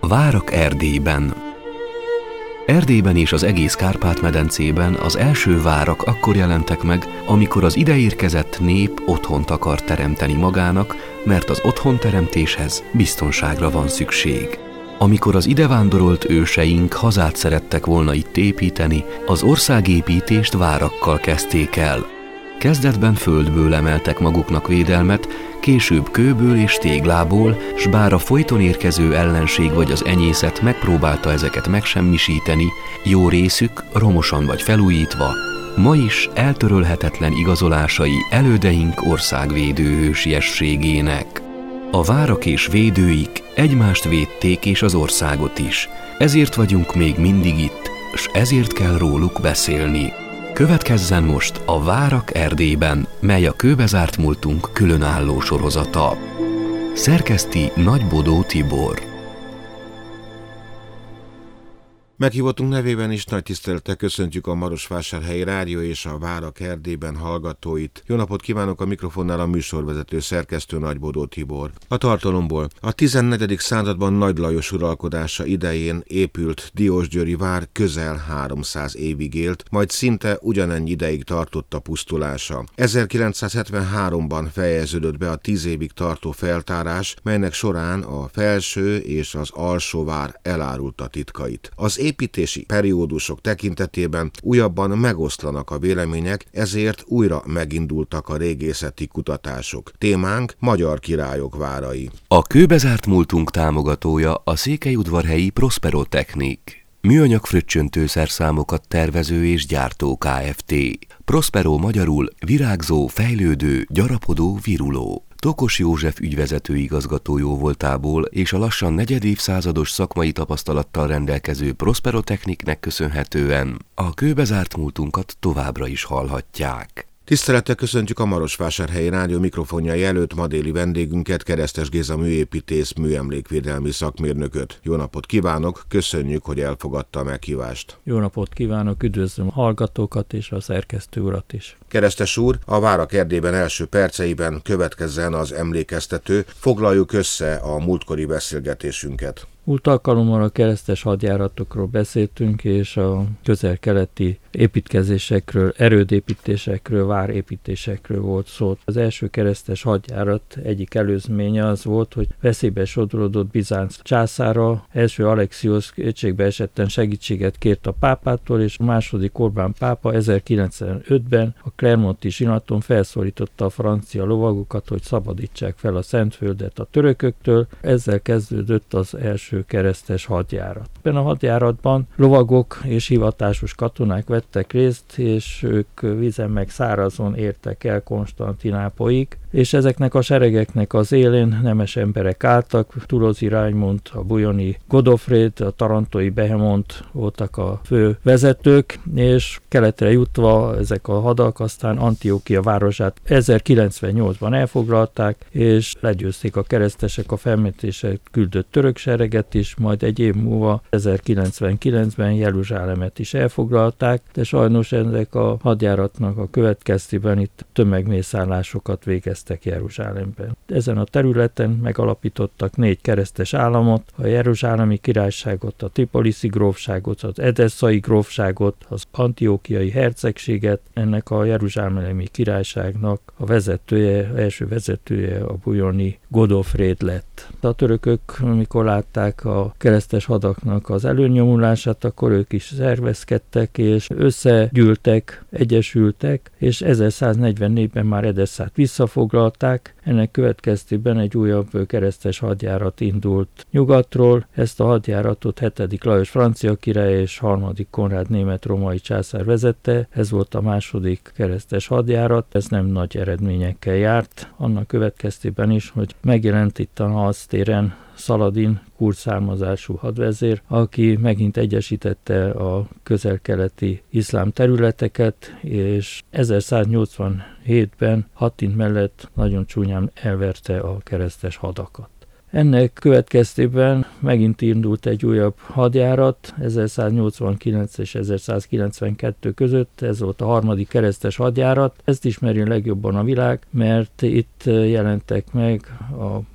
Várak Erdélyben. Erdélyben és az egész Kárpát-medencében az első várak akkor jelentek meg, amikor az ideérkezett nép otthont akar teremteni magának, mert az otthonteremtéshez biztonságra van szükség. Amikor az idevándorolt őseink hazát szerettek volna itt építeni, az országépítést várakkal kezdték el. Kezdetben földből emeltek maguknak védelmet, később kőből és téglából, s bár a folyton érkező ellenség vagy az enyészet megpróbálta ezeket megsemmisíteni, jó részük, romosan vagy felújítva, ma is eltörölhetetlen igazolásai elődeink országvédő hősiességének. A várak és védőik egymást védték és az országot is, ezért vagyunk még mindig itt, s ezért kell róluk beszélni. Következzen most a Várak Erdélyben, mely a kőbezárt múltunk különálló sorozata. Szerkeszti Nagybodó Tibor. Meghívottunk nevében is nagy tisztelettel köszöntjük a Marosvásárhelyi Rádió és a Várak Erdélyben hallgatóit. Jó napot kívánok, a mikrofonnál a műsorvezető szerkesztő Nagybodó Tibor. A tartalomból: a 14. században Nagy Lajos uralkodása idején épült Diósgyőri vár közel 300 évig élt, majd szinte ugyanennyi ideig tartott a pusztulása. 1973-ban fejeződött be a 10 évig tartó feltárás, melynek során a felső és az alsó vár elárulta titkait. Az építési periódusok tekintetében újabban megoszlanak a vélemények, ezért újra megindultak a régészeti kutatások. Témánk: magyar királyok várai. A kőbezárt múltunk támogatója a székelyudvarhelyi Prospero Technik, műanyag fröccsöntőszerszámokat tervező és gyártó Kft. Prospero magyarul virágzó, fejlődő, gyarapodó, viruló. Tokos József ügyvezető igazgató voltából és a lassan negyedévszázados szakmai tapasztalattal rendelkező Prospero Techniknek köszönhetően a kőbezárt múltunkat továbbra is hallhatják. Tisztelettel köszöntjük a Marosvásárhelyi Rádió mikrofonjai előtt ma déli vendégünket, Keresztes Géza műépítész, műemlékvédelmi szakmérnököt. Jó napot kívánok, köszönjük, hogy elfogadta a meghívást. Jó napot kívánok, üdvözlöm a hallgatókat és a szerkesztő urat is. Keresztes úr, a Várak Erdélyben első perceiben következzen az emlékeztető. Foglaljuk össze a múltkori beszélgetésünket. Múlt alkalommal a keresztes hadjáratokról beszéltünk, és a közel-keleti építkezésekről, erődépítésekről, várépítésekről volt szó. Az első keresztes hadjárat egyik előzménye az volt, hogy veszélybe sodródott Bizánc császára első Alexios kétségbe esetten segítséget kért a pápától, és a második Orbán pápa 1095-ben a Clermonti zsinaton felszólította a francia lovagokat, hogy szabadítsák fel a Szentföldet a törököktől. Ezzel kezdődött az első keresztes hadjárat. Ebben a hadjáratban lovagok és hivatásos katonák vettek részt, és ők vízen meg szárazon értek el Konstantinápolyig, és ezeknek a seregeknek az élén nemes emberek álltak. Turozi Raimund, a bujoni Godofréd, a tarantói Behemont voltak a fő vezetők, és keletre jutva ezek a hadak aztán Antiókia városát 1098-ban elfoglalták, és legyőzték a keresztesek a felmentésre küldött török sereget is, majd egy év múlva 1099-ben Jeruzsálemet is elfoglalták, de sajnos ennek a hadjáratnak a következtében itt tömegmészárlásokat végeztek Jeruzsálemben. Ezen a területen megalapítottak 4 keresztes államot: a Jeruzsálemi királyságot, a Tripoliszi grófságot, az Edesszai grófságot, az Antiókiai hercegséget. Ennek a Jeruzsálemi királyságnak a vezetője, első vezetője a bujoni Godofréd lett. A törökök, mikor látták a keresztes hadaknak az előnyomulását, akkor ők is szervezkedtek, és összegyűltek, egyesültek, és 1144-ben már Edesszát visszafoglalták. Ennek következtében egy újabb keresztes hadjárat indult nyugatról. Ezt a hadjáratot 7. Lajos francia király és 3. Konrád német-római császár vezette. Ez volt a második keresztes hadjárat. Ez nem nagy eredményekkel járt, annak következtében is, hogy megjelent itt a harctéren Szaladin, kurd származású hadvezér, aki megint egyesítette a közel-keleti iszlám területeket, és 1187-ben Hattin mellett nagyon csúnyán elverte a keresztes hadakat. Ennek következtében megint indult egy újabb hadjárat 1189 és 1192 között, ez volt a 3. keresztes hadjárat. Ezt ismeri legjobban a világ, mert itt jelentek meg a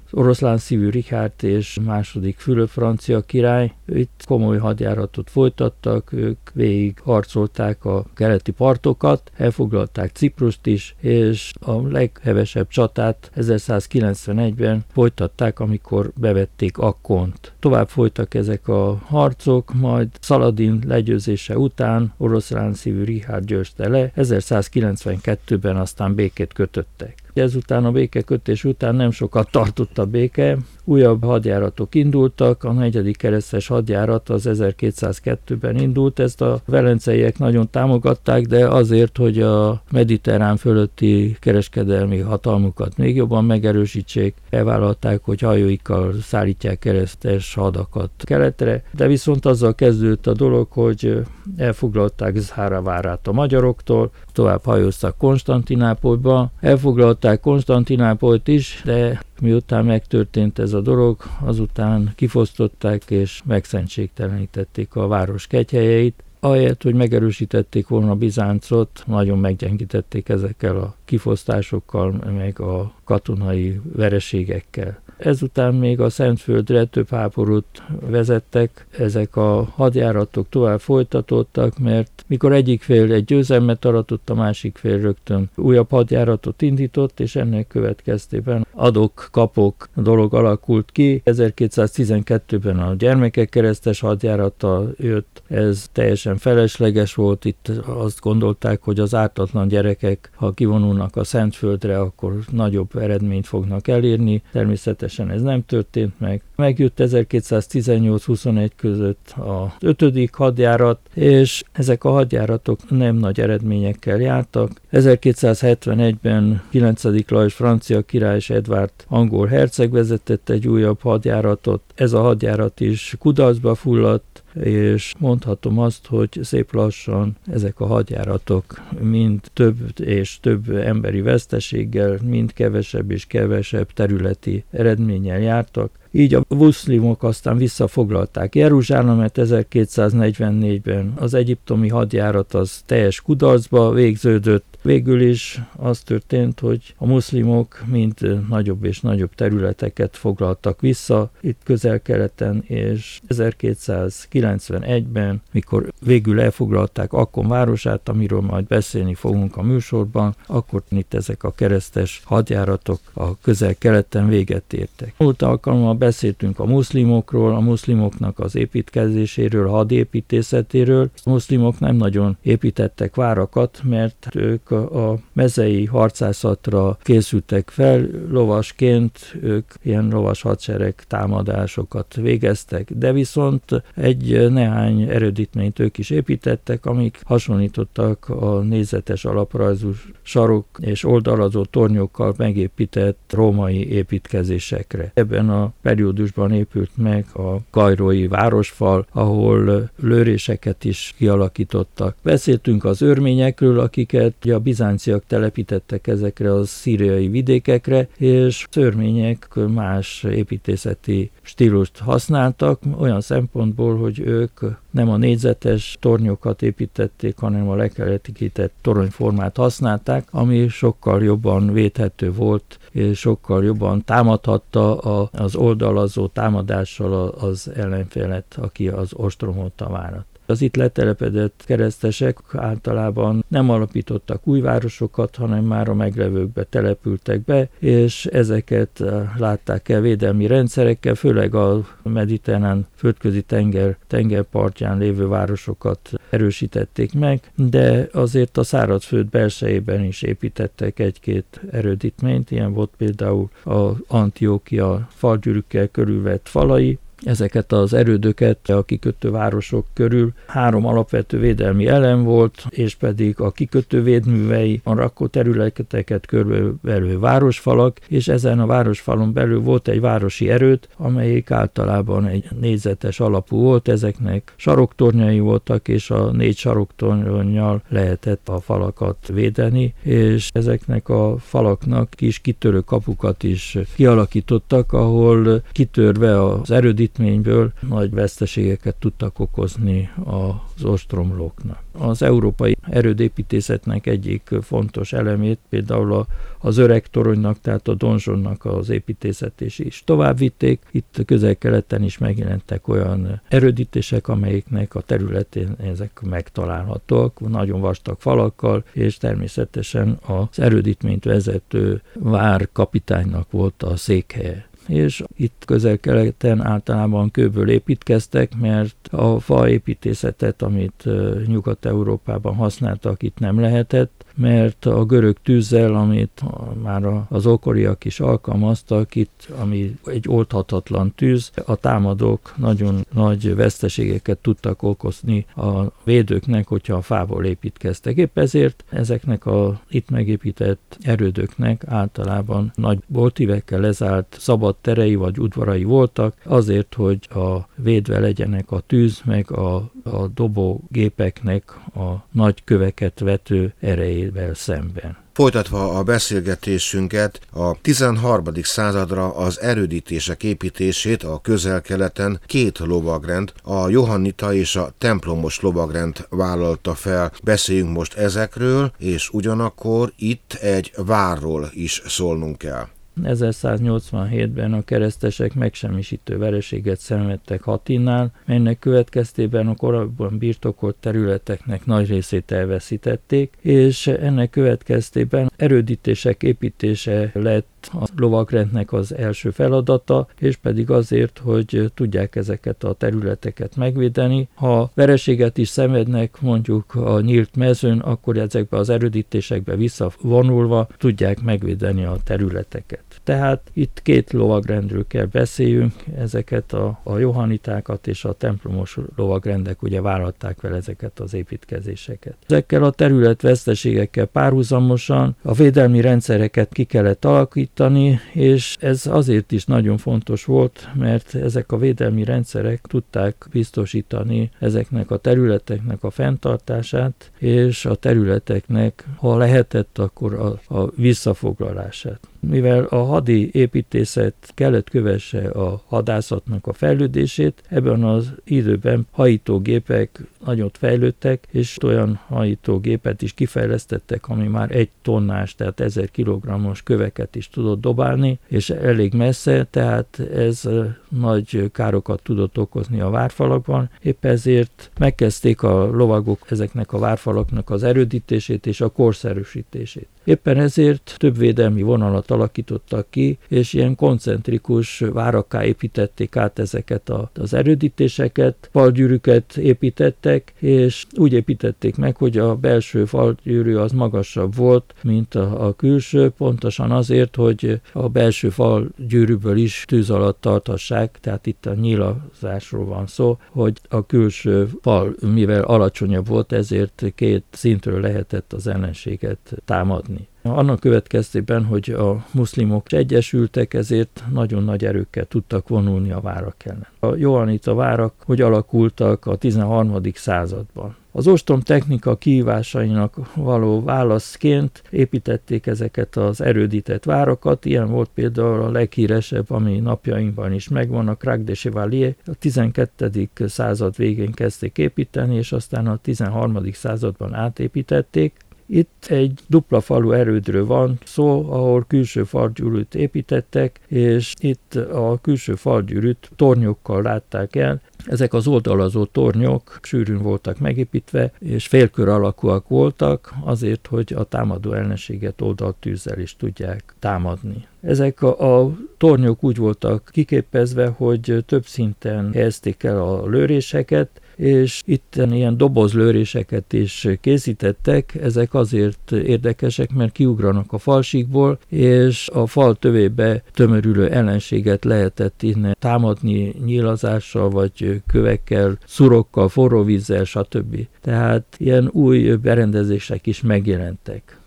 oroszlán szívű Richárd és második Fülöp francia király. Itt komoly hadjáratot folytattak, ők végig harcolták a keleti partokat, elfoglalták Ciprust is, és a leghevesebb csatát 1191-ben folytatták, amikor bevették Akkont. Tovább folytak ezek a harcok, majd Szaladin legyőzése után oroszlán szívű Richárd győzte le, 1192-ben aztán békét kötöttek. Ezután a békekötés után nem sokat tartott a béke, újabb hadjáratok indultak, a 4. keresztes hadjárat az 1202-ben indult, ezt a velenceiek nagyon támogatták, de azért, hogy a mediterrán fölötti kereskedelmi hatalmukat még jobban megerősítsék, elvállalták, hogy hajóikkal szállítják keresztes hadakat keletre, de viszont azzal kezdődött a dolog, hogy elfoglalták Zahara várát a magyaroktól, tovább hajóztak Konstantinápolyba, elfoglalták Konstantinápolyt is, de miután megtörtént ez a dolog, azután kifosztották és megszentségtelenítették a város kegyhelyeit. Ahelyett, hogy megerősítették volna Bizáncot, nagyon meggyengítették ezekkel a kifosztásokkal, meg a katonai vereségekkel. Ezután még a Szentföldre több háborút vezettek, ezek a hadjáratok tovább folytatódtak, mert mikor egyik fél egy győzelmet aratott, a másik fél rögtön újabb hadjáratot indított, és ennek következtében adok-kapok dolog alakult ki. 1212-ben a gyermekek keresztes hadjárata jött, ez teljesen felesleges volt, itt azt gondolták, hogy az ártatlan gyerekek, ha kivonulnak a Szentföldre, akkor nagyobb eredményt fognak elérni, természetesen ez nem történt meg. Megjött 1218-21 között az 5. hadjárat, és ezek a hadjáratok nem nagy eredményekkel jártak. 1271-ben 9. Lajos francia király és Edvárd angol herceg vezetett egy újabb hadjáratot. Ez a hadjárat is kudarcba fulladt, és mondhatom azt, hogy szép lassan ezek a hadjáratok mind több és több emberi veszteséggel, mind kevesebb és kevesebb területi eredménnyel jártak. Így a muszlimok aztán visszafoglalták Jeruzsálemet 1244-ben. Az egyiptomi hadjárat az teljes kudarcba végződött. Végül is az történt, hogy a muszlimok mind nagyobb és nagyobb területeket foglaltak vissza itt Közel-Keleten, és 1291-ben, mikor végül elfoglalták Akkon városát, amiről majd beszélni fogunk a műsorban, akkor itt ezek a keresztes hadjáratok a Közel-Keleten véget értek. Múlt alkalommal beszéltünk a muszlimokról, a muszlimoknak az építkezéséről, a hadépítészetéről. A muszlimok nem nagyon építettek várakat, mert ők a mezei harcászatra készültek fel, lovasként ők ilyen lovas hadsereg támadásokat végeztek, de viszont egy néhány erődítményt ők is építettek, amik hasonlítottak a nézetes alaprajzú sarok és oldalazó tornyokkal megépített római építkezésekre. Ebben a periódusban épült meg a kairói városfal, ahol lőréseket is kialakítottak. Beszéltünk az örményekről, akiket a bizánciak telepítettek ezekre a szíriai vidékekre, és az örmények más építészeti stílust használtak, olyan szempontból, hogy ők nem a négyzetes tornyokat építették, hanem a lekeletített toronyformát használták, ami sokkal jobban védhető volt, és sokkal jobban támadhatta az oldalazó támadással az ellenfélet, aki az ostromolta a várat. Az itt letelepedett keresztesek általában nem alapítottak új városokat, hanem már a meglevőkbe települtek be, és ezeket látták el védelmi rendszerekkel, főleg a mediterrán földközi tengerpartján lévő városokat erősítették meg, de azért a szárazföld belsejében is építettek egy-két erődítményt, ilyen volt például az Antiókia falgyűrűkkel körülvett falai. Ezeket az erődöket a kikötő városok körül 3 alapvető védelmi elem volt, és pedig a kikötő védművei, a rakóterületeket körülvelő városfalak, és ezen a városfalon belül volt egy városi erőd, amelyik általában egy négyzetes alapú volt, ezeknek saroktornyai voltak, és a 4 saroktornnyal lehetett a falakat védeni, és ezeknek a falaknak kis kitörő kapukat is kialakítottak, ahol kitörve az erődítmény erődítményből nagy veszteségeket tudtak okozni az ostromlóknak. Az európai erődépítészetnek egyik fontos elemét például az öreg toronynak, tehát a donzsonnak az építészetét is tovább vitték. Itt Közel-Keleten is megjelentek olyan erődítések, amelyiknek a területén ezek megtalálhatók, nagyon vastag falakkal, és természetesen az erődítményt vezető várkapitánynak volt a székhelye. És itt Közel-Keleten általában kőből építkeztek, mert a faépítészetet, amit Nyugat-Európában használtak, itt nem lehetett, mert a görög tűzzel, amit már az ókoriak is alkalmaztak, itt, ami egy oldhatatlan tűz, a támadók nagyon nagy veszteségeket tudtak okozni a védőknek, hogyha a fából építkeztek. Épp ezért ezeknek a itt megépített erődöknek általában nagy boltívekkel lezárt szabad terei vagy udvarai voltak, azért, hogy a védve legyenek a tűz, meg a dobógépeknek a nagy köveket vető erejével szemben. Folytatva a beszélgetésünket, a 13. századra az erődítések építését a Közel-Keleten két lovagrend, a johannita és a templomos lovagrend vállalta fel. Beszéljünk most ezekről, és ugyanakkor itt egy várról is szólnunk kell. 1187-ben a keresztesek megsemmisítő vereséget szenvedtek Hattinnál, melynek következtében a korábban birtokolt területeknek nagy részét elveszítették, és ennek következtében erődítések építése lett a lovagrendnek az első feladata, és pedig azért, hogy tudják ezeket a területeket megvédeni. Ha vereséget is szenvednek mondjuk a nyílt mezőn, akkor ezekbe az erődítésekbe visszavonulva tudják megvédeni a területeket. Tehát itt két lovagrendről kell beszéljünk, ezeket a johannitákat és a templomos lovagrendek ugye vállalták fel ezeket az építkezéseket. Ezekkel a területveszteségekkel párhuzamosan a védelmi rendszereket ki kellett alakítani, és ez azért is nagyon fontos volt, mert ezek a védelmi rendszerek tudták biztosítani ezeknek a területeknek a fenntartását, és a területeknek, ha lehetett, akkor a visszafoglalását. Mivel a hadi építészet kellett kövesse a hadászatnak a fejlődését, ebben az időben hajítógépek nagyon fejlődtek, és olyan hajítógépet is kifejlesztettek, ami már 1 tonnás, tehát 1000 kilogrammos köveket is tudott dobálni, és elég messze, tehát ez nagy károkat tudott okozni a várfalakban. Épp ezért megkezdték a lovagok ezeknek a várfalaknak az erődítését és a korszerűsítését. Éppen ezért több védelmi vonalat alakítottak ki, és ilyen koncentrikus várakká építették át ezeket az erődítéseket, falgyűrűket építettek, és úgy építették meg, hogy a belső falgyűrű az magasabb volt, mint a külső, pontosan azért, hogy a belső falgyűrűből is tűz alatt tarthassák, tehát itt a nyílazásról van szó, hogy a külső fal, mivel alacsonyabb volt, ezért 2 szintről lehetett az ellenséget támadni. Annak következtében, hogy a muszlimok egyesültek, ezért nagyon nagy erőkkel tudtak vonulni a várak ellen. A johannita várak hogy alakultak a 13. században. Az ostrom technika kihívásainak való válaszként építették ezeket az erődített várakat. Ilyen volt például a leghíresebb, ami napjainkban is megvan, a Crac de Chevalier. A 12. század végén kezdték építeni, és aztán a 13. században átépítették. Itt egy dupla falu erődről van szó, ahol külső falgyűrűt építettek, és itt a külső falgyűrűt tornyokkal látták el. Ezek az oldalazó tornyok sűrűn voltak megépítve, és félkör alakúak voltak, azért, hogy a támadó ellenséget oldaltűzzel is tudják támadni. Ezek a tornyok úgy voltak kiképezve, hogy több szinten helyezték el a lőréseket, és itt ilyen dobozlőréseket is készítettek. Ezek azért érdekesek, mert kiugranak a falsíkból, és a fal tövébe tömörülő ellenséget lehetett innen támadni nyílazással, vagy kövekkel, szurokkal, forró vízzel, stb. Tehát ilyen új berendezések is megjelentek.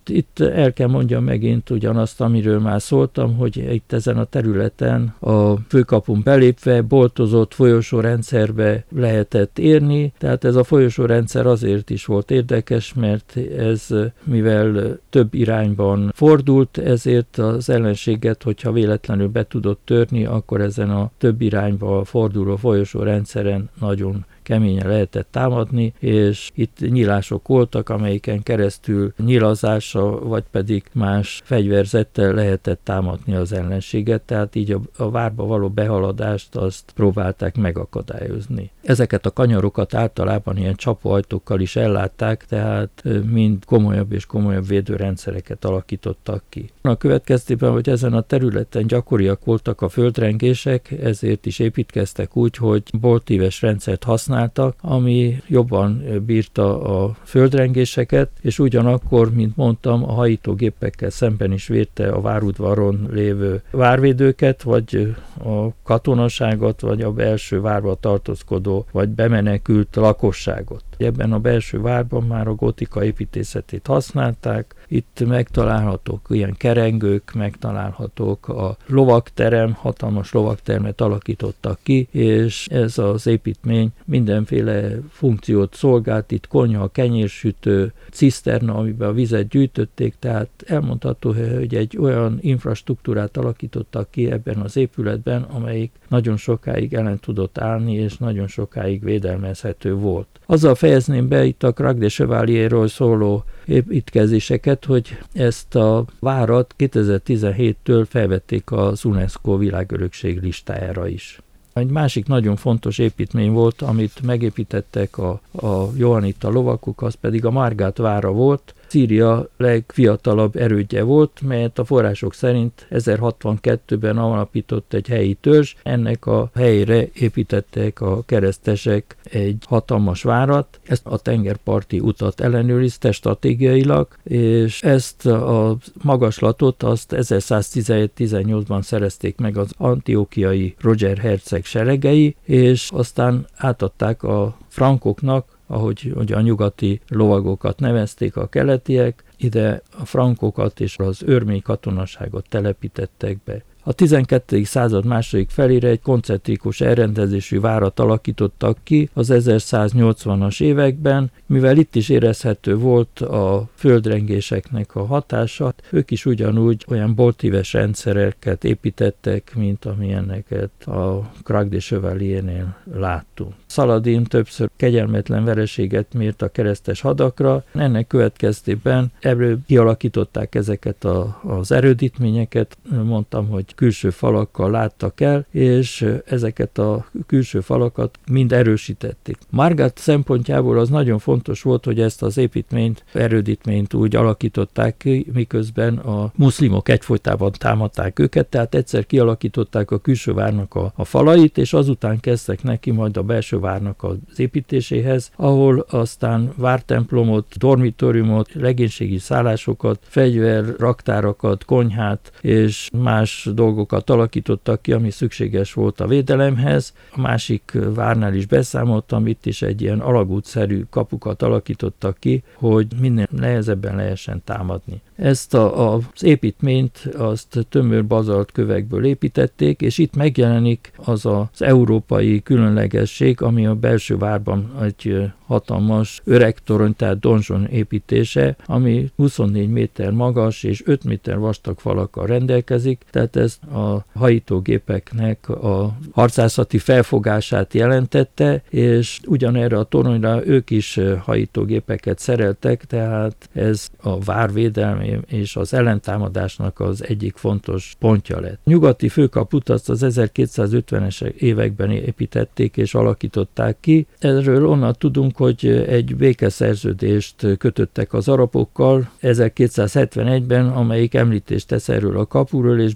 Itt el kell mondjam megint ugyanazt, amiről már szóltam, hogy itt ezen a területen a főkapun belépve boltozott folyosórendszerbe lehetett érni, tehát ez a folyosórendszer azért is volt érdekes, mert ez, mivel több irányban fordult, ezért az ellenséget, hogyha véletlenül be tudott törni, akkor ezen a több irányba forduló folyosórendszeren nagyon keményen lehetett támadni, és itt nyílások voltak, amelyiken keresztül nyilazással, vagy pedig más fegyverzettel lehetett támadni az ellenséget, tehát így a várba való behaladást azt próbálták megakadályozni. Ezeket a kanyarokat általában ilyen csapóajtókkal is ellátták, tehát mind komolyabb és komolyabb védőrendszereket alakítottak ki. A következtében, hogy ezen a területen gyakoriak voltak a földrengések, ezért is építkeztek úgy, hogy boltíves rendszert használtak, ami jobban bírta a földrengéseket, és ugyanakkor, mint mondtam, a hajítógépekkel szemben is védte a várudvaron lévő várvédőket, vagy a katonaságot, vagy a belső várba tartózkodó, vagy bemenekült lakosságot. Ebben a belső várban már a gotika építészetét használták, itt megtalálhatók ilyen kerengők, megtalálhatók a lovagterem, hatalmas lovagtermet alakítottak ki, és ez az építmény mindenféle funkciót szolgált, itt konyha, kenyérsütő, ciszterna, amiben a vizet gyűjtötték, tehát elmondható, hogy egy olyan infrastruktúrát alakítottak ki ebben az épületben, amelyik nagyon sokáig ellen tudott állni, és nagyon sokáig védelmezhető volt. Azzal fejezném be itt a Crac de Chevalierről szóló építkezéseket, hogy ezt a várat 2017-től felvették az UNESCO világörökség listájára is. Egy másik nagyon fontos építmény volt, amit megépítettek a johannita lovakok, az pedig a Margát vára volt. Szíria legfiatalabb erődje volt, melyet a források szerint 1062-ben alapított egy helyi törzs. Ennek a helyére építettek a keresztesek egy hatalmas várat. Ezt a tengerparti utat ellenőrizte stratégiailag, és ezt a magaslatot azt 1117-18-ban szerezték meg az antiochiai Roger herceg seregei, és aztán átadták a frankoknak, ahogy a nyugati lovagokat nevezték a keletiek, ide a frankokat és az örmény katonaságot telepítettek be. A 12. század második felére egy koncentrikus elrendezésű várat alakítottak ki az 1180-as években, mivel itt is érezhető volt a földrengéseknek a hatása, ők is ugyanúgy olyan boltíves rendszereket építettek, mint amilyeneket a Crac de Chevaliernél láttunk. Szaladin többször kegyelmetlen vereséget mért a keresztes hadakra, ennek következtében ebből kialakították ezeket az erődítményeket, mondtam, hogy külső falakkal láttak el, és ezeket a külső falakat mind erősítették. Margát szempontjából az nagyon fontos volt, hogy ezt az erődítményt úgy alakították ki, miközben a muszlimok egyfolytában támadták őket, tehát egyszer kialakították a külső várnak a falait, és azután kezdtek neki majd a belső várnak az építéséhez, ahol aztán vártemplomot, dormitóriumot, legénységi szállásokat, fegyverraktárakat, konyhát és más dolgokat alakítottak ki, ami szükséges volt a védelemhez. A másik várnál is beszámoltam, itt is egy ilyen alagútszerű kapukat alakítottak ki, hogy minél nehezebben lehessen támadni. Ezt az építményt azt tömör bazalt kövekből építették, és itt megjelenik az európai különlegesség, ami a belső várban egy hatalmas öregtorony, tehát donzson építése, ami 24 méter magas és 5 méter vastag falakkal rendelkezik, tehát ez a hajítógépeknek a harcászati felfogását jelentette, és ugyanerre a toronyra ők is hajítógépeket szereltek, tehát ez a várvédelmi és az ellentámadásnak az egyik fontos pontja lett. Nyugati főkaput azt az 1250-es években építették és alakították ki. Erről onnan tudunk, hogy egy békeszerződést kötöttek az arabokkal 1271-ben, amelyik említést tesz erről a kapuról, és bizonyos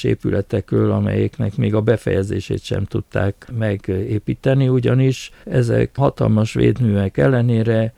épületekről, amelyeknek még a befejezését sem tudták megépíteni, ugyanis ezek hatalmas védművek ellenére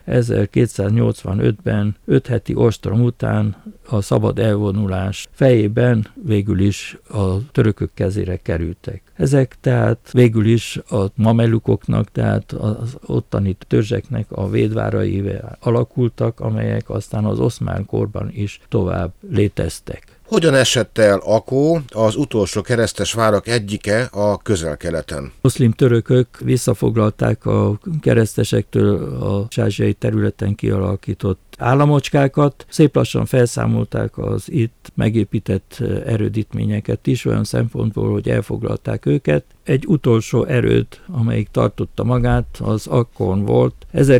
1285-ben 5 heti ostrom után a szabad elvonulás fejében végül is a törökök kezére kerültek. Ezek tehát végül is a mamelukoknak, tehát az ottani törzseknek a védváraivel alakultak, amelyek aztán az oszmán korban is tovább léteztek. Hogyan esett el Akó, az utolsó keresztes várak egyike a Közel-Keleten? Muszlim törökök visszafoglalták a keresztesektől a ázsiai területen kialakított államocskákat, szép lassan felszámolták az itt megépített erődítményeket is, olyan szempontból, hogy elfoglalták őket. Egy utolsó erőd, amelyik tartotta magát, az Akkon volt.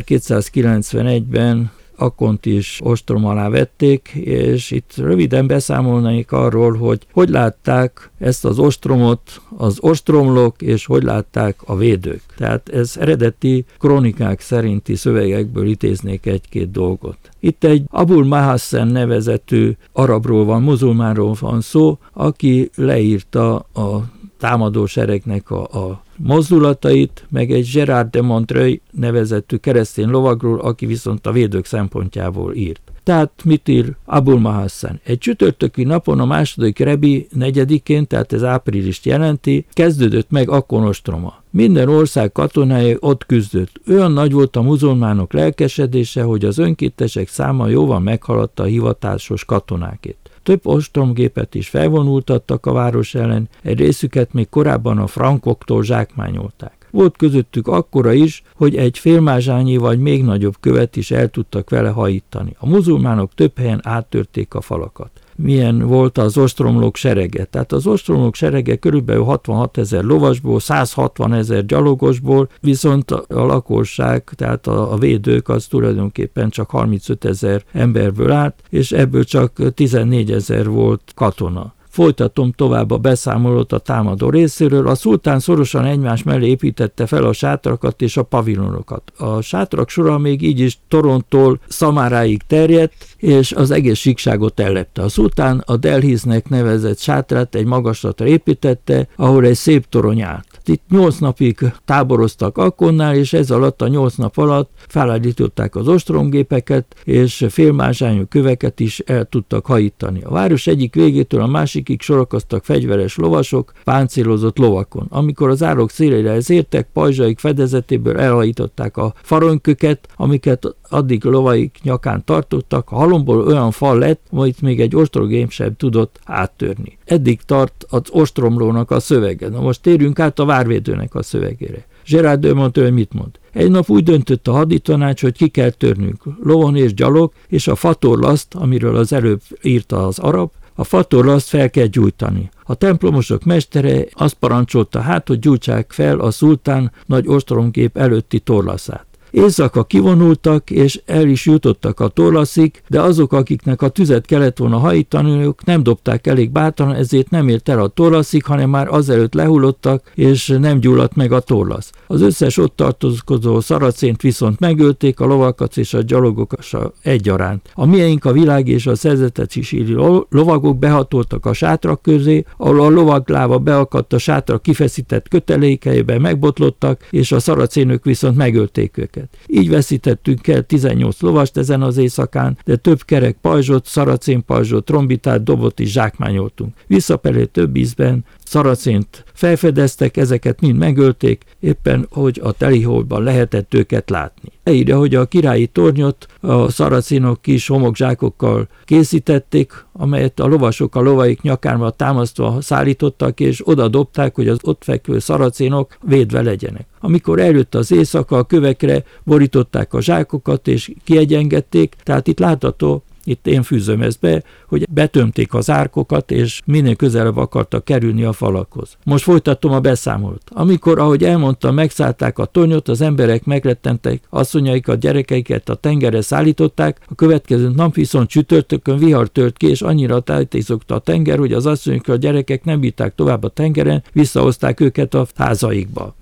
1291-ben Akkont is ostrom alá vették, és itt röviden beszámolnék arról, hogy látták ezt az ostromot az ostromlók, és hogy látták a védők. Tehát ez eredeti krónikák szerinti szövegekből idéznék egy-két dolgot. Itt egy Abul Mahassen nevezetű arabról van, muzulmánról van szó, aki leírta a támadó seregnek a mozdulatait, meg egy Gérard de Montreuil nevezetű keresztény lovagról, aki viszont a védők szempontjából írt. Tehát mit ír Abul Mahassen? Egy csütörtöki napon a második rebi 4-én, tehát ez áprilist jelenti, kezdődött meg Akkon ostroma. Minden ország katonája ott küzdött. Olyan nagy volt a muzulmánok lelkesedése, hogy az önkéntesek száma jóval meghaladta a hivatásos katonákét. Több ostromgépet is felvonultattak a város ellen, egy részüket még korábban a frankoktól zsákmányolták. Volt közöttük akkora is, hogy egy félmázsányi vagy még nagyobb követ is el tudtak vele hajítani. A muzulmánok több helyen áttörték a falakat. Milyen volt az ostromlók serege? Tehát az ostromlók serege körülbelül 66 000 lovasból, 160 000 gyalogosból, viszont a lakosság, tehát a védők az tulajdonképpen csak 35 000 emberből állt, és ebből csak 14 000 volt katona. Folytatom tovább a beszámolót a támadó részéről. A szultán szorosan egymás mellé építette fel a sátrakat és a pavilonokat. A sátrak sora még így is Torontól Szamáráig terjedt, és az egész síkságot ellepte. A szultán a Delhiznek nevezett sátrát egy magaslatra építette, ahol egy szép torony állt. Itt 8 napig táboroztak Akkonnál, és ez alatt a 8 nap alatt felállították az ostromgépeket, és félmázsányú köveket is el tudtak hajítani. A város egyik végétől a másikig sorakoztak fegyveres lovasok, páncélozott lovakon. Amikor az árok széléhez értek, pajzsaik fedezetéből elhajították a faronyköket, amiket addig lovaik nyakán tartottak, a halomból olyan fal lett, amit még egy ostromgép sem tudott áttörni. Eddig tart az ostromlónak a szövege. Na most térjünk át a várvédőnek a szövegére. Gérard de Montreuil mit mond? Egy nap úgy döntött a haditanács, hogy ki kell törnünk. Lovon és gyalog, és a fatorlaszt, amiről az előbb írta az arab, a fatorlaszt fel kell gyújtani. A templomosok mestere azt parancsolta hogy gyújtsák fel a szultán nagy ostromgép előtti torlaszát. Éjszaka kivonultak, és el is jutottak a torlaszig, de azok, akiknek a tüzet kellett volna hajítaniuk, nem dobták elég bátran, ezért nem ért el a torlaszig, hanem már azelőtt lehullottak, és nem gyulladt meg a torlasz. Az összes ott tartózkodó szaracént viszont megölték, a lovakat és a gyalogokat egyaránt. A mieink, a világ és a szerzetet is író lovagok behatoltak a sátrak közé, ahol a lovagláva beakadt a sátrak kifeszített kötelékeibe, megbotlottak, és a szaracénök viszont megölték őket. Így veszítettünk el 18 lovast ezen az éjszakán, de több kerek pajzsot, szaracénpajzsot, trombitát, dobot is zsákmányoltunk. Visszafelé több ízben szaracént felfedeztek, ezeket mind megölték, éppen hogy a teliholban lehetett őket látni. Leírja, hogy a királyi tornyot a szaracénok kis homokzsákokkal készítették, amelyet a lovasok a lovaik nyakánba támasztva szállítottak, és oda dobták, hogy az ott fekvő szaracénok védve legyenek. Amikor eljött az éjszaka, a kövekre borították a zsákokat, és kiegyengették, tehát itt látható, itt én fűzöm ezt be, hogy betömték az árkokat, és minél közelebb akartak kerülni a falakhoz. Most folytatom a beszámolót. Amikor, ahogy elmondtam, megszállták a tornyot, az emberek megrettentek, asszonyaikat, gyerekeiket a tengerre szállították, a következő nap viszont csütörtökön vihar tört ki, és annyira tájtézogta a tenger, hogy az asszonyok, a gyerekek nem bírták tovább a tengeren, visszahozták őket a házaikba.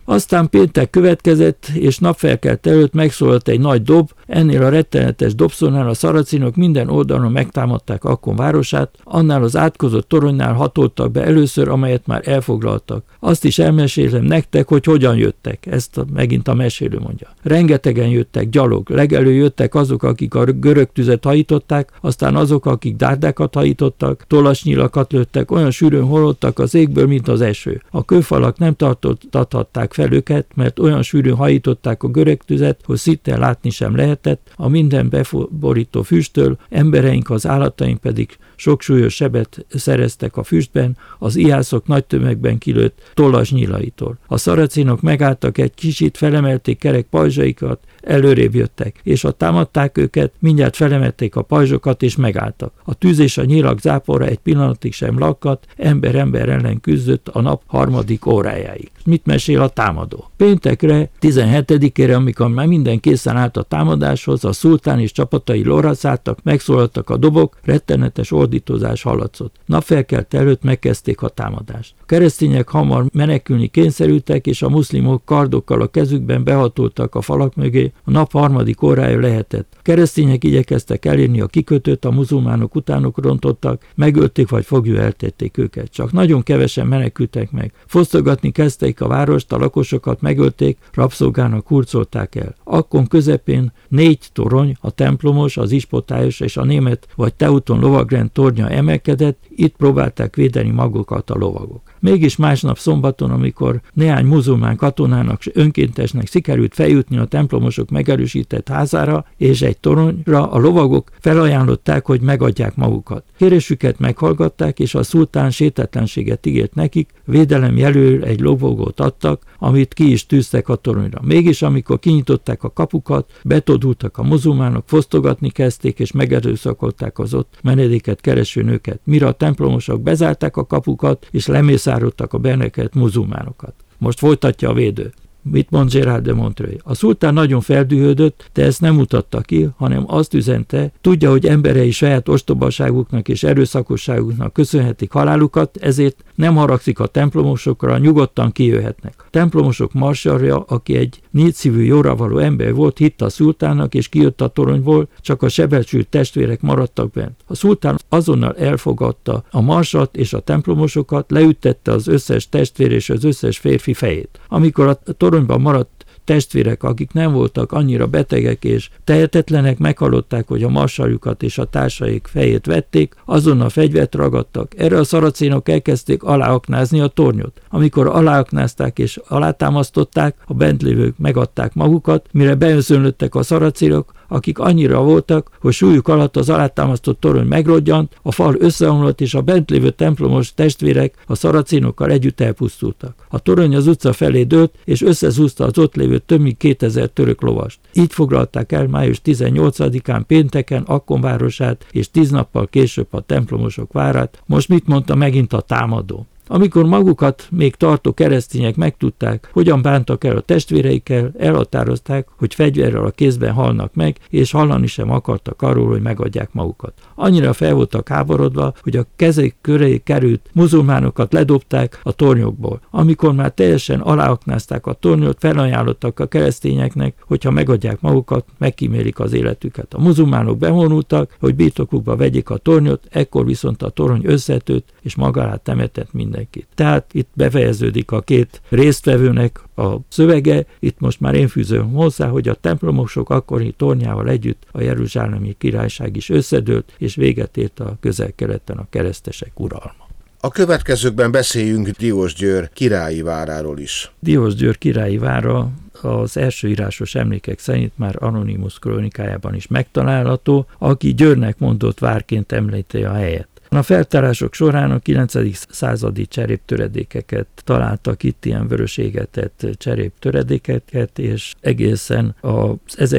Aztán péntek következett, és napfelkelt előtt megszólalt egy nagy dob, ennél a rettenetes dobszónál a szaracinok minden oldalon megtámadták Akkon városát, annál az átkozott toronynál hatoltak be először, amelyet már elfoglaltak. Azt is elmesélem nektek, hogy hogyan jöttek, ezt megint a mesélő mondja. Rengetegen jöttek gyalog, legelő jöttek azok, akik a görög tüzet hajították, aztán azok, akik dárdákat hajítottak, tollasnyilakat lőttek, olyan sűrűn holottak az égből, mint az eső. A kőfalak nem tartottathatták fel őket, mert olyan sűrűn hajították a görög tüzet, hogy szinte látni sem lehetett, a minden beborító füsttől, embereink, az állataink pedig sok súlyos sebet szereztek a füstben, az ijászok nagy tömegben kilőtt tollasnyilaitól. A szaracinok megálltak egy kicsit, felemelték kerek pajzsaikat, előrébb jöttek, és ha támadták őket, mindjárt felemelték a pajzsokat, és megálltak. A tűz és a nyilak zápora egy pillanatig sem lakkadt, ember ellen küzdött a nap harmadik órájáig. Mit mesél a támadó? Péntekre, 17-ére, amikor már minden készen állt a támadáshoz, a szultán és csapatai lóra szálltak, megszólaltak a dobok, rettenetes ordítozás hallatszott. Napfelkelt előtt megkezdték a támadást. A keresztények hamar menekülni kényszerültek, és a muszlimok kardokkal a kezükben behatoltak a falak mögé, a nap harmadik órája lehetett. A keresztények igyekeztek elérni a kikötőt, a muzulmánok utánuk rontottak, megölték vagy foglyul eltették őket. Csak nagyon kevesen menekültek meg. Fosztogatni kezdték a várost, a lakosokat megölték, rabszolgának hurcolták el. Akkon közepén 4 torony, a templomos, az ispotályos és a német vagy Teuton lovagrend tornya emelkedett, itt próbálták védeni magukat a lovagok. Mégis másnap szombaton, amikor néhány muzulmán katonának önkéntesnek sikerült feljutni a templomosok megerősített házára és egy toronyra, a lovagok felajánlották, hogy megadják magukat. Kérésüket meghallgatták, és a szultán sétetlenséget ígért nekik, védelem jelöl egy lovagót adtak, amit ki is tűztek a toronyra. Mégis, amikor kinyitották a kapukat, betodultak a muzulmánok, fosztogatni kezdték, és megerőszakolták az ott menedéket kereső nőket. Mire a templomosok bezárták a kapukat, és lemészároltak a benneket muzulmánokat. Most folytatja a védő. Mit mond Gérard de Montreuil? A szultán nagyon feldühödött, de ezt nem mutatta ki, hanem azt üzente, tudja, hogy emberei saját ostobaságuknak és erőszakosságuknak köszönhetik halálukat, ezért nem haragszik a templomosokra, nyugodtan kijöhetnek. A templomosok marsarja, aki egy nyílszívű, jóravaló ember volt, hitt a szultánnak, és kijött a toronyból, csak a sebesült testvérek maradtak bent. A szultán azonnal elfogadta a marsat és a templomosokat, leüttette az összes testvér és az összes férfi fejét. Amikor a toronyban maradt testvérek, akik nem voltak annyira betegek és tehetetlenek, meghallották, hogy a marsarjukat és a társaik fejét vették, azonnal fegyvert ragadtak. Erre a szaracénok elkezdték aláaknázni a tornyot. Amikor aláaknázták és alátámasztották, a bentlévők megadták magukat, mire beönszönlöttek a szaracénok, akik annyira voltak, hogy súlyuk alatt az alátámasztott torony megrodjant, a fal összeomlott, és a bent lévő templomos testvérek a szaracénokkal együtt elpusztultak. A torony az utca felé dőlt, és összezúzta az ott lévő több mint 2000 török lovast. Így foglalták el május 18-án pénteken Akkon városát, és 10 nappal később a templomosok várát. Most mit mondta megint a támadó? Amikor magukat még tartó keresztények megtudták, hogyan bántak el a testvéreikkel, elhatározták, hogy fegyverrel a kézben halnak meg, és hallani sem akartak arról, hogy megadják magukat. Annyira fel voltak háborodva, hogy a kezek köré került muzulmánokat ledobták a tornyokból. Amikor már teljesen aláaknázták a tornyot, felajánlottak a keresztényeknek, hogyha megadják magukat, megkímélik az életüket. A muzulmánok bevonultak, hogy birtokukba vegyék a tornyot, ekkor viszont a torony összetört, és maga alá temetett mindenkit. Tehát itt befejeződik a két résztvevőnek a szövege, itt most már én fűzöm hozzá, hogy a templomosok akkori tornyával együtt a jeruzsálemi királyság is összedőlt, és véget ért a Közel-Keleten a keresztesek uralma. A következőkben beszéljünk Diósgyőr királyi váráról is. Diósgyőr királyi vára az első írásos emlékek szerint már Anonymus krónikájában is megtalálható, aki Győrnek mondott várként említi a helyet. A feltárások során a 9. századi cseréptöredékeket találtak itt, ilyen vörös égetett cseréptöredékeket, és egészen az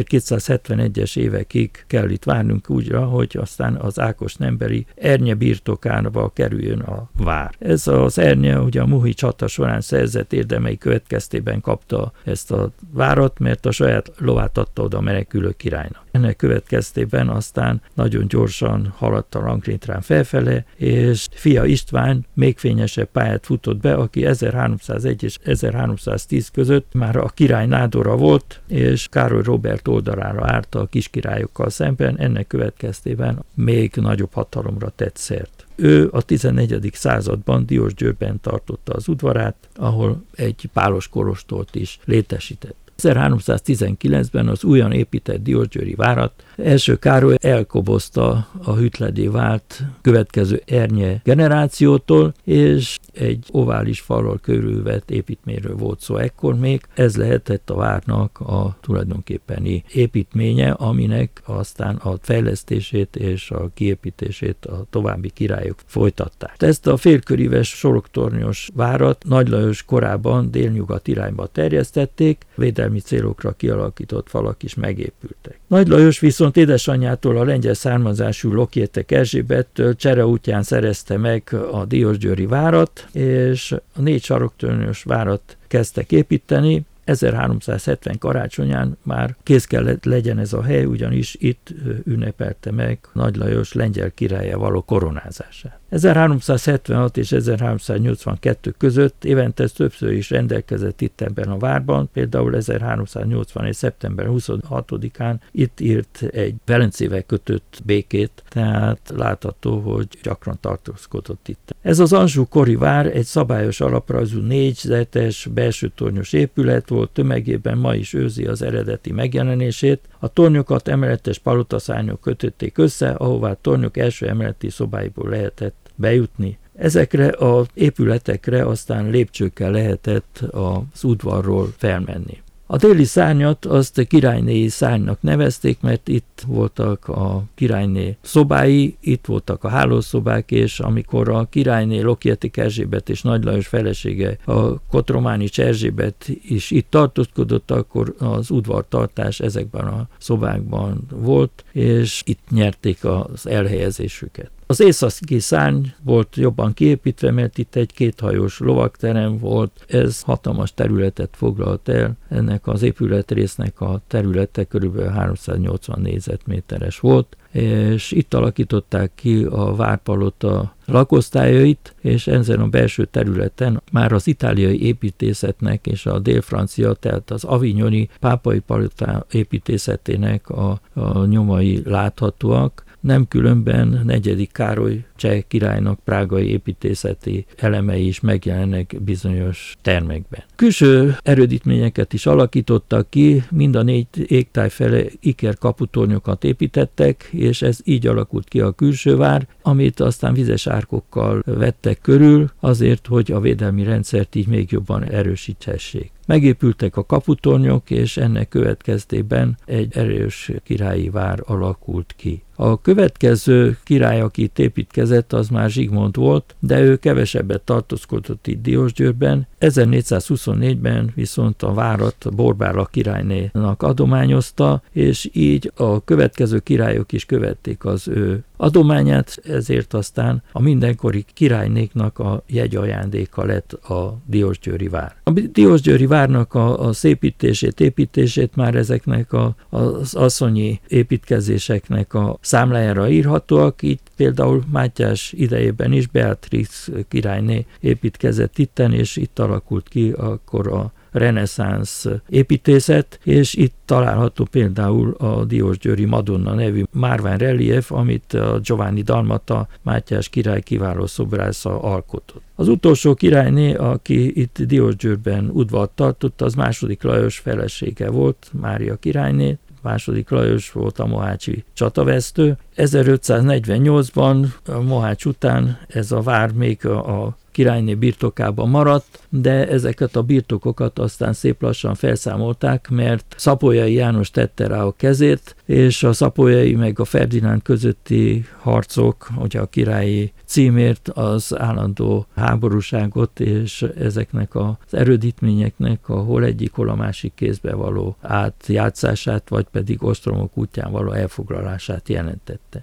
1271-es évekig kell itt várnunk úgyra, hogy aztán az Ákos nemberi Ernye birtokába kerüljön a vár. Ez az Ernye ugye a Muhi csata során szerzett érdemei következtében kapta ezt a várat, mert a saját lovát adta oda a menekülő királynak. Ennek következtében aztán nagyon gyorsan haladt a ranglétrán felfele, és fia István még fényesebb pályát futott be, aki 1301 és 1310 között már a király nádora volt, és Károly Róbert oldalára állt a kiskirályokkal szemben, ennek következtében még nagyobb hatalomra tett szert. Ő a 14. században Diósgyőrben tartotta az udvarát, ahol egy pálos kolostort is létesített. 1319-ben az újon épített diósgyőri várat első Károly elkobozta a hűtledé vált következő Ernye generációtól, és egy ovális fallal körülvett építményről volt szó ekkor még. Ez lehetett a várnak a tulajdonképpeni építménye, aminek aztán a fejlesztését és a kiépítését a további királyok folytatták. Ezt a félköríves soroktornyos várat Nagy Lajos korában délnyugat irányba terjesztették, védelmi célokra kialakított falak is megépültek. Nagy Lajos viszont édesanyjától, a lengyel származású Lokietek Erzsébettől csere útján szerezte meg a diósgyőri várat, és a 4 saroktornyos várat kezdtek építeni. 1370 karácsonyán már kész kellett legyen ez a hely, ugyanis itt ünnepelte meg Nagy Lajos lengyel királlyá való koronázását. 1376 és 1382 között évente többször is rendelkezett itt ebben a várban, például 1381. szeptember 26-án itt írt egy Velencével kötött békét, tehát látható, hogy gyakran tartózkodott itt. Ez az Anjou kori vár egy szabályos alaprajzú 4-zetes belső tornyos épület volt, tömegében ma is őrzi az eredeti megjelenését. A tornyokat emeletes palotaszárnyok kötötték össze, ahová a tornyok első emeleti szobáiból lehetett bejutni. Ezekre az épületekre aztán lépcsőkkel lehetett az udvarról felmenni. A déli szárnyat azt királynéi szárnynak nevezték, mert itt voltak a királyné szobái, itt voltak a hálószobák, és amikor a királyné Lokietek Erzsébet és Nagy Lajos felesége, a Kotrománics Erzsébet is itt tartózkodott, akkor az udvartartás ezekben a szobákban volt, és itt nyerték az elhelyezésüket. Az északi szárny volt jobban kiépítve, mert itt egy kéthajós lovagterem volt, ez hatalmas területet foglalt el, ennek az épületrésznek a területe kb. 380 négyzetméteres volt, és itt alakították ki a várpalota lakosztályait, és ezen a belső területen már az itáliai építészetnek és a délfrancia, tehát az avignoni pápai palota építészetének a nyomai láthatóak. Nem különben 4. Károly cseh királynak prágai építészeti elemei is megjelennek bizonyos termekben. Külső erődítményeket is alakítottak ki, mind a 4 égtáj fele iker kaputornyokat építettek, és ez így alakult ki a külső vár, amit aztán vizes árkokkal vettek körül, azért, hogy a védelmi rendszert így még jobban erősíthessék. Megépültek a kaputornyok, és ennek következtében egy erős királyi vár alakult ki. A következő király, aki itt építkezett, az már Zsigmond volt, de ő kevesebbet tartózkodott itt Diósgyőrben. 1424-ben viszont a várat Borbála királynénak adományozta, és így a következő királyok is követték az ő adományát, ezért aztán a mindenkori királynéknak a jegyajándéka lett a diósgyőri vár. A diósgyőri várnak a építését már ezeknek az asszonyi építkezéseknek a számlájára írhatóak, itt például Mátyás idejében is Beatrix királyné építkezett itten, és itt alakult ki akkor a reneszánsz építészet, és itt található például a diósgyőri Madonna nevű márványrelief, amit a Giovanni Dalmata Mátyás király kiváló szobrásza alkotott. Az utolsó királyné, aki itt Diósgyőrben udvart tartott, az II. Lajos felesége volt, Mária királyné. II. Lajos volt a mohácsi csatavesztő. 1548-ban Mohács után ez a vár még a királyné birtokában maradt, de ezeket a birtokokat aztán szép lassan felszámolták, mert Szapolyai János tette rá a kezét, és a Szapolyai meg a Ferdinánd közötti harcok, ugye a királyi címért az állandó háborúságot, és ezeknek az erődítményeknek a hol egyik, hol a másik kézbe való átjátszását, vagy pedig ostromok útján való elfoglalását jelentette.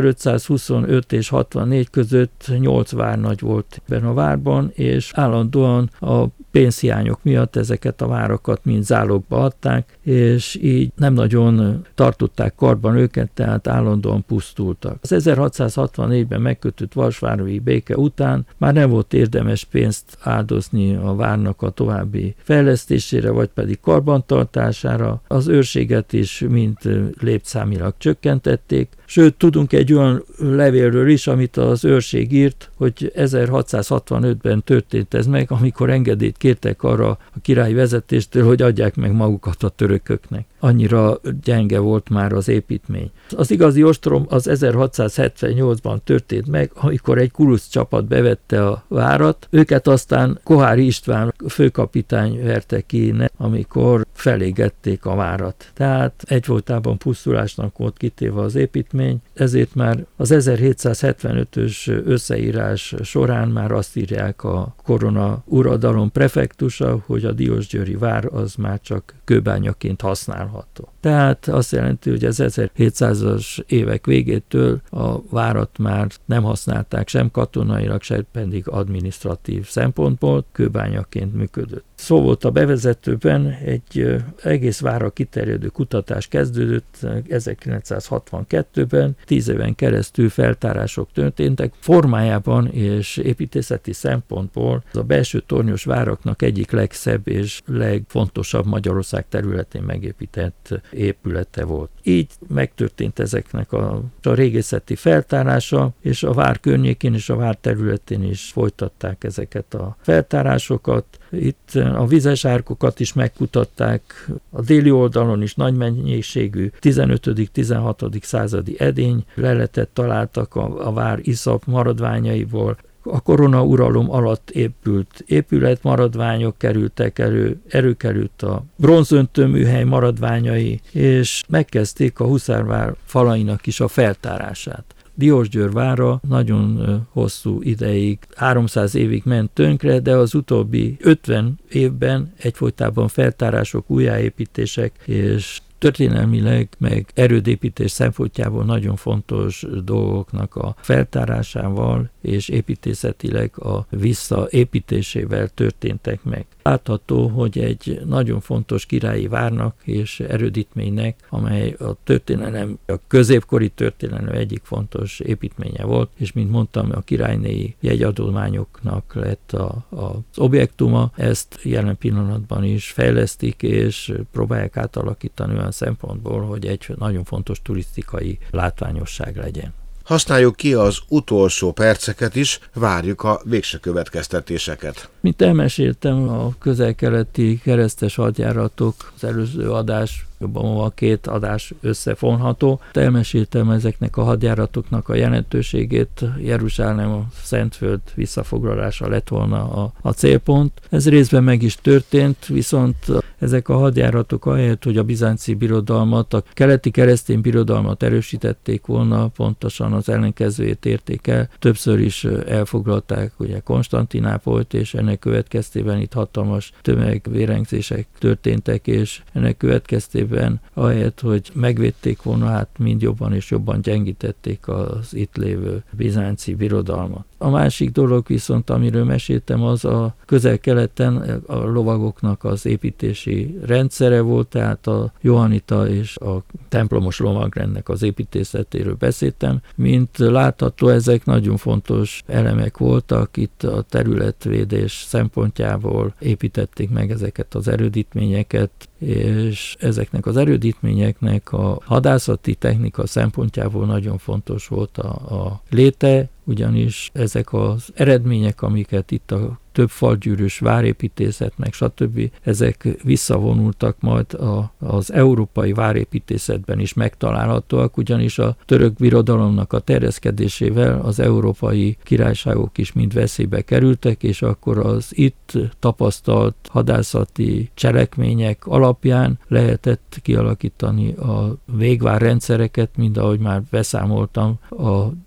1525 és 64 között 8 várnagy volt ebben a várban, és állandóan a pénzhiányok miatt ezeket a várakat mind zálogba adták, és így nem nagyon tartott tartották karban őket, tehát állandóan pusztultak. Az 1664-ben megkötött vasvári béke után már nem volt érdemes pénzt áldozni a várnak a további fejlesztésére, vagy pedig karbantartására. Az őrséget is mind létszámilag csökkentették, sőt, tudunk egy olyan levélről is, amit az őrség írt, hogy 1665-ben történt ez meg, amikor engedélyt kértek arra a királyi vezetéstől, hogy adják meg magukat a törököknek. Annyira gyenge volt már az építmény. Az igazi ostrom az 1678-ban történt meg, amikor egy kuruc csapat bevette a várat, őket aztán Koháry István főkapitány verte ki, amikor felégették a várat. Tehát egyfolytában pusztulásnak volt kitéve az építmény, ezért már az 1775-ös összeírás során már azt írják a korona uradalom prefektusa, hogy a diósgyőri vár az már csak kőbányaként használható. Tehát azt jelenti, hogy az 1700-as évek végétől a várat már nem használták sem katonailag, sem pedig adminisztratív szempontból, kőbányaként működött. Szó volt a bevezetőben, egy egész várra kiterjedő kutatás kezdődött 1962-ben, 10 éven keresztül feltárások történtek. Formájában és építészeti szempontból az a belső tornyos váraknak egyik legszebb és legfontosabb Magyarország területén megépített épülete volt. Így megtörtént ezeknek a régészeti feltárása, és a vár környékén és a vár területén is folytatták ezeket a feltárásokat. Itt a vizes árkokat is megkutatták, a déli oldalon is nagy mennyiségű 15.-16. századi edény leletet találtak a vár iszap maradványaiból. A korona uralom alatt épült épületmaradványok kerültek előkerült a bronzöntőműhely maradványai, és megkezdték a Huszárvár falainak is a feltárását. Diósgyőr vára nagyon hosszú ideig, 300 évig ment tönkre, de az utóbbi 50 évben egyfolytában feltárások, újjáépítések és történelmileg, meg erődépítés szempontjából nagyon fontos dolgoknak a feltárásával és építészetileg a visszaépítésével történtek meg. Látható, hogy egy nagyon fontos királyi várnak és erődítménynek, amely a középkori történelem egyik fontos építménye volt, és mint mondtam, a királynéi jegyadományoknak lett az objektuma, ezt jelen pillanatban is fejlesztik, és próbálják átalakítani olyan szempontból, hogy egy nagyon fontos turisztikai látványosság legyen. Használjuk ki az utolsó perceket is, várjuk a végső következtetéseket. Mint elmeséltem, a közel-keleti keresztes hadjáratok, az előző adás, jobban a 2 adás összefonható. Elmeséltem ezeknek a hadjáratoknak a jelentőségét, Jeruzsálem, a Szentföld visszafoglalása lett volna a célpont. Ez részben meg is történt, viszont ezek a hadjáratok ahelyett, hogy a bizánci birodalmat, a keleti keresztény birodalmat erősítették volna, pontosan az ellenkezőjét érték el. Többször is elfoglalták ugye Konstantinápolyt, és ennek következtében itt hatalmas tömegvérengzések történtek, és ennek következtében ahelyett, hogy megvédték volna, hát mind jobban és jobban gyengítették az itt lévő bizánci birodalmat. A másik dolog viszont, amiről meséltem, az a közel-keleten a lovagoknak az építési rendszere volt, tehát a johannita és a templomos lovagrendnek az építészetéről beszéltem. Mint látható, ezek nagyon fontos elemek voltak, itt a területvédés szempontjából építették meg ezeket az erődítményeket, és ezeknek az erődítményeknek a hadászati technika szempontjából nagyon fontos volt a léte, ugyanis ezek az eredmények, amiket itt a több falgyűrűs várépítészet, meg stb. Ezek visszavonultak majd az európai várépítészetben is megtalálhatóak, ugyanis a török birodalomnak a terjeszkedésével az európai királyságok is mind veszélybe kerültek, és akkor az itt tapasztalt hadászati cselekmények alapján lehetett kialakítani a végvárrendszereket, mint ahogy már beszámoltam, a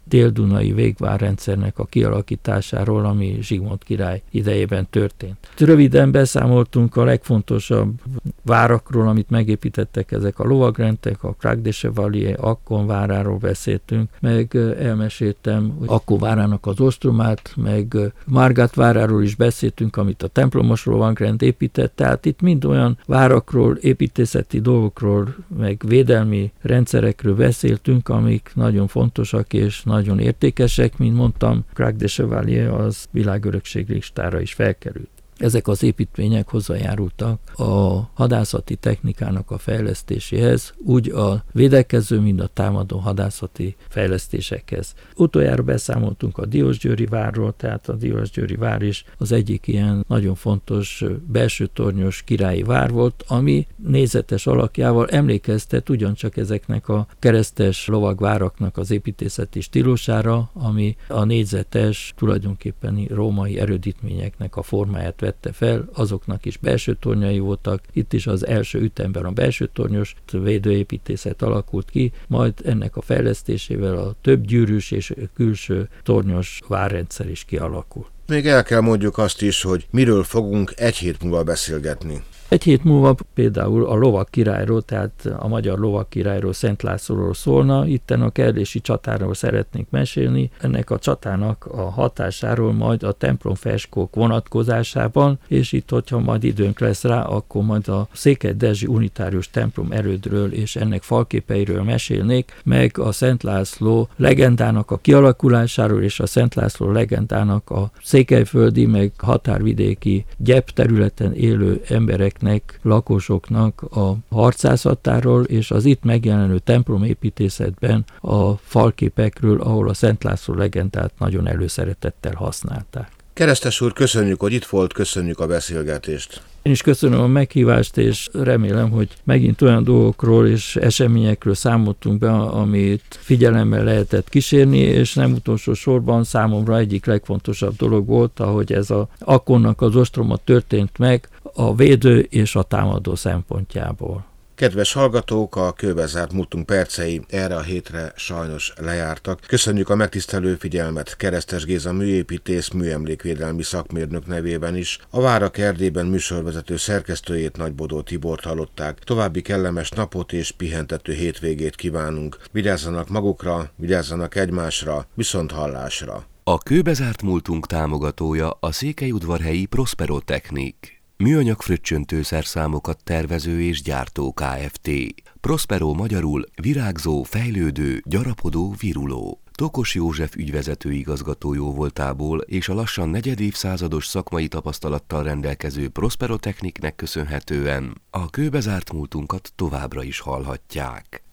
dél-dunai végvárrendszernek a kialakításáról, ami Zsigmond király idejében történt. Röviden beszámoltunk a legfontosabb várakról, amit megépítettek ezek a lovagrendek, a Crac de Chevalier, Akkon váráról beszéltünk, meg elmeséltem hogy Akkon várának az ostromát, meg Margát váráról is beszéltünk, amit a templomos lovagrend épített, tehát itt mind olyan várakról, építészeti dolgokról, meg védelmi rendszerekről beszéltünk, amik nagyon fontosak és nagyon értékesek, mint mondtam, Crac de Chevalier az világörökség listára is felkerült. Ezek az építmények hozzájárultak a hadászati technikának a fejlesztéséhez, úgy a védekező, mint a támadó hadászati fejlesztésekhez. Utoljára beszámoltunk a Diósgyőri várról, tehát a Diósgyőri vár is az egyik ilyen nagyon fontos belső tornyos királyi vár volt, ami nézetes alakjával emlékeztet ugyancsak ezeknek a keresztes lovagváraknak az építészeti stílusára, ami a négyzetes, tulajdonképpen római erődítményeknek a formáját vette fel, azoknak is belső tornyai voltak. Itt is az első ütemben a belső tornyos védőépítészet alakult ki, majd ennek a fejlesztésével a több gyűrűs és külső tornyos várrendszer is kialakult. Még el kell mondjuk azt is, hogy miről fogunk egy hét múlva beszélgetni. Egy hét múlva például a lovak királyról, tehát a magyar lovak királyról, Szent Lászlóról szólna. Itten a kerlési csatáról szeretnénk mesélni. Ennek a csatának a hatásáról majd a templomfreskók vonatkozásában, és itt, hogyha majd időnk lesz rá, akkor majd a Székely-Dezsy unitárius templom erődről és ennek falképeiről mesélnék, meg a Szent László legendának a kialakulásáról és a Szent László legendának a székelyföldi, meg határvidéki gyep területen élő emberek lakosoknak a harcászatáról, és az itt megjelenő templomépítészetben a falképekről, ahol a Szent László legendát nagyon előszeretettel használták. Keresztes úr, köszönjük, hogy itt volt, köszönjük a beszélgetést. Én is köszönöm a meghívást, és remélem, hogy megint olyan dolgokról és eseményekről számoltunk be, amit figyelemmel lehetett kísérni, és nem utolsó sorban számomra egyik legfontosabb dolog volt, ahogy ez a Akkonnak az ostroma történt meg a védő és a támadó szempontjából. Kedves hallgatók, a kőbezárt múltunk percei erre a hétre sajnos lejártak. Köszönjük a megtisztelő figyelmet Keresztes Géza műépítész, műemlékvédelmi szakmérnök nevében is. A Várak Erdélyben műsorvezető szerkesztőjét, Nagybodó Tibort hallották. További kellemes napot és pihentető hétvégét kívánunk. Vigyázzanak magukra, vigyázzanak egymásra, viszonthallásra. A kőbezárt múltunk támogatója a székelyudvarhelyi Prospero Technik. Műanyag fröccsöntőszerszámokat tervező és gyártó Kft. Prospero magyarul virágzó, fejlődő, gyarapodó, viruló. Tokos József ügyvezető igazgató jóvoltából és a lassan negyedévszázados szakmai tapasztalattal rendelkező Prospero Techniknek köszönhetően a kőbezárt múltunkat továbbra is hallhatják.